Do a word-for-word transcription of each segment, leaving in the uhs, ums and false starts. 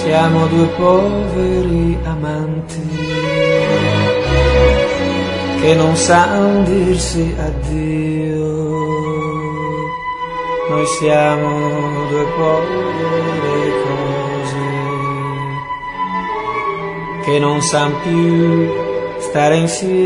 siamo due poveri amanti che non sanno dirsi addio. Noi siamo due povere cose che non sanno più stare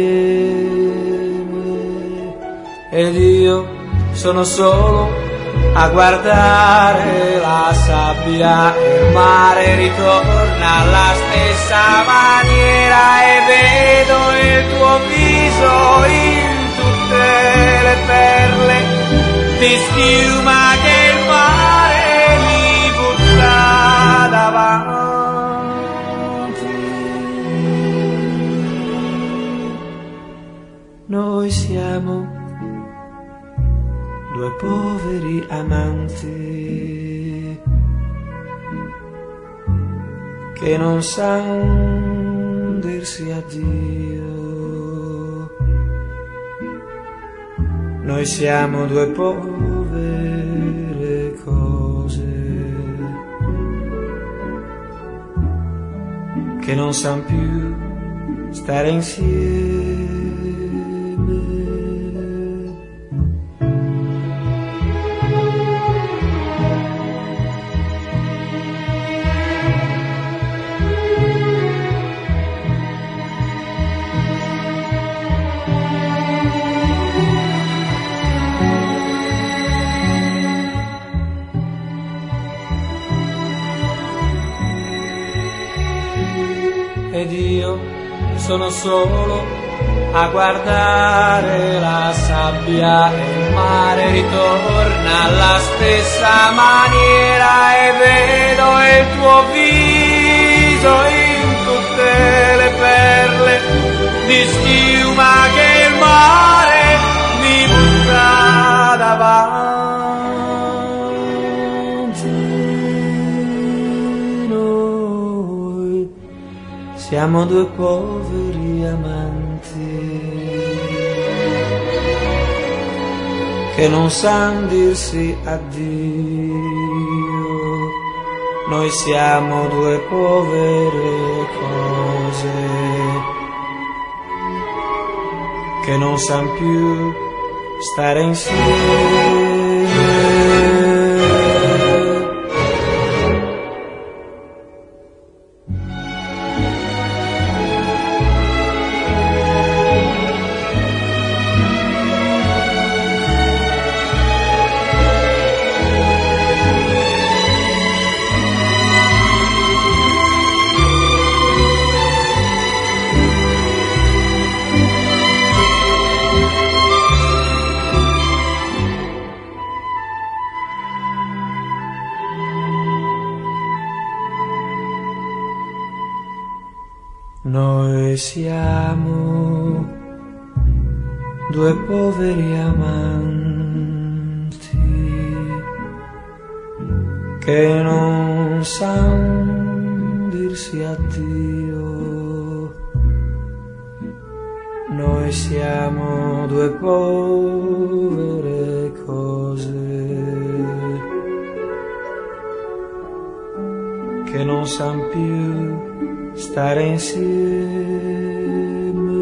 insieme. Ed io sono solo a guardare la sabbia e il mare ritorna alla stessa maniera e vedo il tuo viso in tutte le perle di schiuma che il mare mi butta davanti. Noi siamo due poveri amanti che non sanno dirsi addio. Noi siamo due povere cose che non sanno più stare insieme. Ed io sono solo a guardare la sabbia e il mare ritorna alla stessa maniera e vedo il tuo viso in tutte le perle di schiuma che il mare mi butta davanti. Siamo due poveri amanti che non sanno dirsi addio. Noi siamo due povere cose che non sanno più stare insieme. Noi siamo due poveri amanti che non sanno dirsi addio. Noi siamo due povere cose che non sanno più stare insieme.